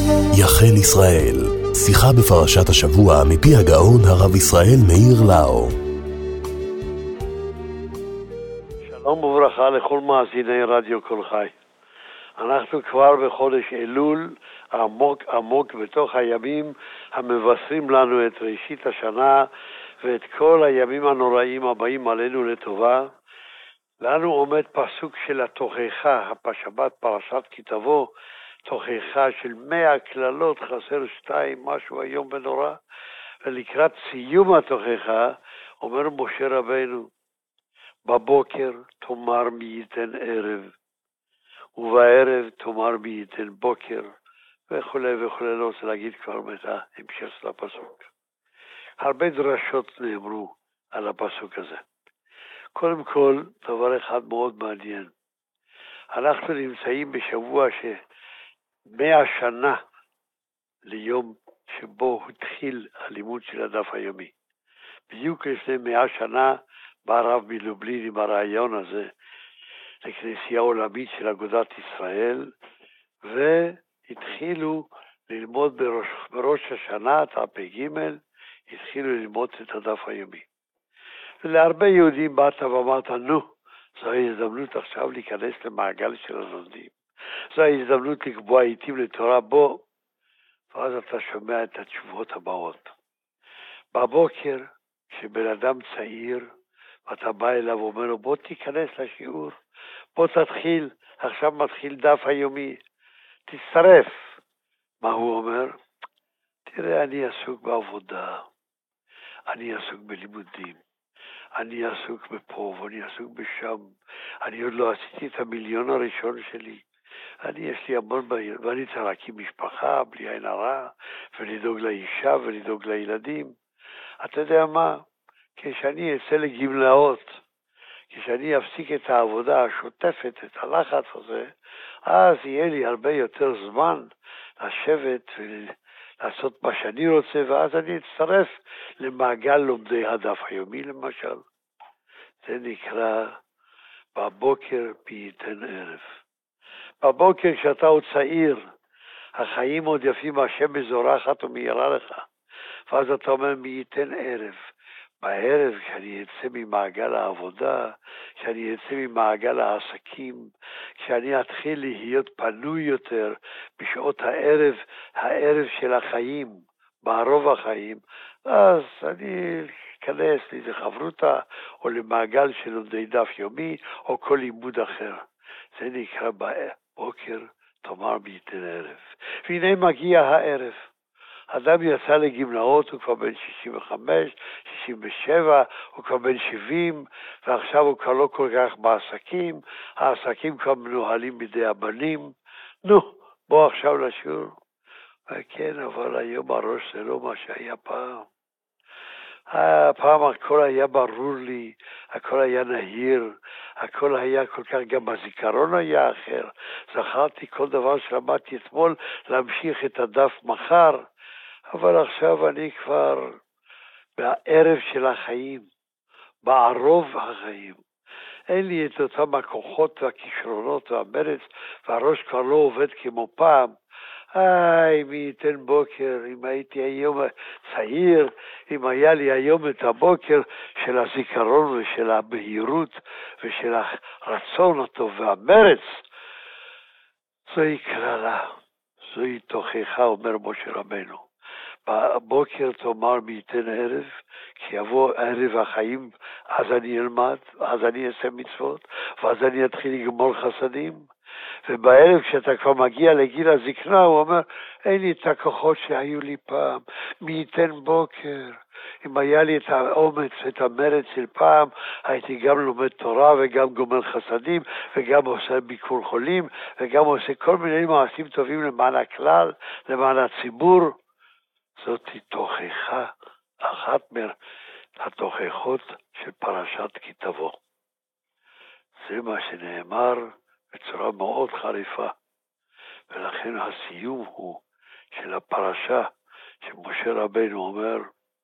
יחן ישראל, שיחה בפרשת השבוע מפי הגאון הרב ישראל מאיר לאו. שלום וברכה לכל מאזיני רדיו כל חי. אנחנו כבר בחודש אלול, עמוק בתוך הימים המבשרים לנו את ראשית השנה ואת כל הימים הנוראים הבאים עלינו לטובה. לנו עומד פסוק של התוכחה, הפשבת פרשת כי תבוא, תוכחה של 100 כללות, חסר 2, משהו היום ונורא. ולקראת סיום התוכחה אומר משה רבנו, בבוקר תאמר מי ייתן ערב, ובערב תאמר מי ייתן בוקר, וכולי וכולי. לא רוצה להגיד כבר את ההמשך של הפסוק. הרבה דרשות נאמרו על הפסוק הזה. קודם כל, דבר אחד מאוד מעניין. אנחנו נמצאים בשבוע 100 שנה ליום שבו התחיל הלימוד של הדף היומי. בדיוק לפני 100 שנה בא הרב מלובלין עם הרעיון הזה לכנסייה עולמית של אגודת ישראל, והתחילו ללמוד בראש השנה, תשפ"ג, התחילו ללמוד את הדף היומי. ולהרבה יהודים באת ואמרת, נו, זו ההזדמנות עכשיו להיכנס למעגל של הלומדים. זו ההזדמנות לקבוע עיתים לתורה בו, ואז אתה שומע את התשובות הבאות. בבוקר, כשבן אדם צעיר, ואתה בא אליו ואומר לו, בוא תיכנס לשיעור, בוא תתחיל, עכשיו מתחיל דף היומי, תצטרף. מה הוא אומר? תראה, אני עסוק בעבודה, אני עסוק בלימודים, אני עסוק בפה ואני עסוק בשם, אני עוד לא עשיתי את המיליון הראשון שלי, יש לי המון בעיר, ואני צריך להקים משפחה בלי עין הרע, ולדאוג לאישה ולדאוג לילדים. אתה יודע מה? כשאני אצא לגמלאות, כשאני אפסיק את העבודה השוטפת, את הלחץ הזה, אז יהיה לי הרבה יותר זמן לשבת ולעשות מה שאני רוצה, ואז אני אצטרף למעגל לומדי הדף היומי למשל. זה נקרא בבוקר מי ייתן ערב. בבוקר כשאתה עוד צעיר, החיים עוד יפים, השמש זורחת ומאירה לך, ואז אתה אומר מי ייתן ערב. בערב, כשאני אצא ממעגל העבודה, כשאני אצא ממעגל העסקים, כשאני אתחיל להיות פנוי יותר בשעות הערב של החיים, בערוב החיים, אז אני אכנס לאיזה חברותה או למעגל של לומדי דף יומי או כל לימוד אחר. זה נקרא בבוקר תאמר מי ייתן ערב. והנה מגיע הערב. אדם יצא לגמלאות, הוא כבר בן 65, 67, הוא כבר בן 70, ועכשיו הוא כבר לא כל כך בעסקים, העסקים כבר מנוהלים בידי הבנים. נו, בוא עכשיו לשיעור. כן, אבל היום הראש זה לא מה שהיה פעם. פעם הכל היה ברור לי, הכל היה נהיר, הכל היה כל כך, גם הזיכרון היה אחר. זכרתי כל דבר שלמדתי אתמול, להמשיך את הדף מחר. אבל עכשיו אני כבר בערב של החיים, בערוב החיים. אין לי את אותם הכוחות והכישרונות והמרץ, והראש כבר לא עובד כמו פעם. מי ייתן בוקר, אם הייתי היום צעיר, אם היה לי היום את הבוקר של הזיכרון ושל הבהירות ושל הרצון הטוב והמרץ. זוהי קללה, זוהי תוכחה, אומר משה רבנו. בבוקר תאמר מי ייתן ערב, כי יבוא ערב החיים, אז אני אלמד, אז אני אעשה מצוות, ואז אני אתחיל לגמור חסדים. ובערב כשאתה כבר מגיע לגיל הזקנה, הוא אומר, אין לי את הכוחות שהיו לי פעם, מי ייתן בוקר. אם היה לי את האומץ ואת המרץ של פעם, הייתי גם לומד תורה וגם גומר חסדים, וגם עושה ביקור חולים, וגם עושה כל מיני מעשים טובים למען הכלל, למען הציבור. זאת תוכחה, אחת מהתוכחות של פרשת כי תבוא. זה מה שנאמר בצורה מאוד חריפה, ולכן הסיום הוא של הפרשה, שמשה רבנו אומר,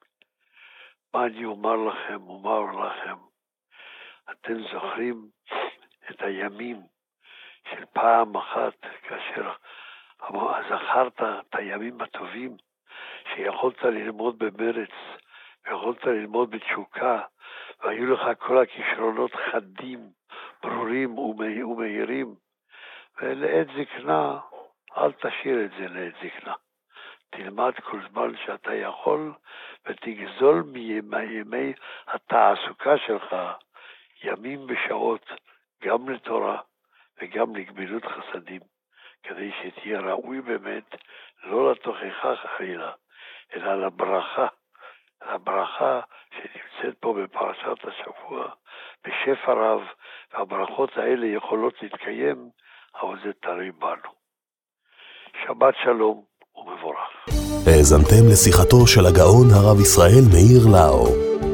מה אני אומר לכם, אתם זוכרים את הימים של פעם אחת, כאשר זכרת את הימים הטובים שיכולת ללמוד במרץ, ויכולת ללמוד בתשוקה, והיו לך כל הכישרונות חדים, ברורים ומהירים, ולעת זקנה, אל תשאיר את זה לעת זקנה. תלמד כל זמן שאתה יכול, ותגזול מימי התעסוקה שלך, ימים ושעות, גם לתורה וגם לגמילות חסדים, כדי שתהיה ראוי באמת, לא לתוכחה חלילה, אלא לברכה, הברכה שנמצאת פה בפרשת השבוע, בשפע רב, והברכות האלה יכולות להתקיים, אבל זה תלוי בנו. שבת שלום ומבורך. האזנתם לשיחתו של הגאון הרב ישראל מאיר לאו.